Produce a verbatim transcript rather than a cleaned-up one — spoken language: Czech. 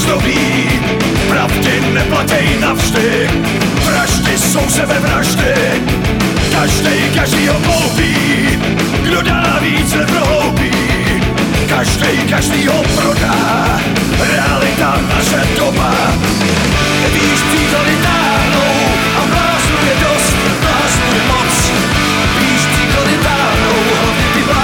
zlobí, pravdy neplatej navždy, vraždy jsou sebevraždy, každej každýho koupí, kdo dá víc neprohoupí, každej každýho prodá, realita naše doba.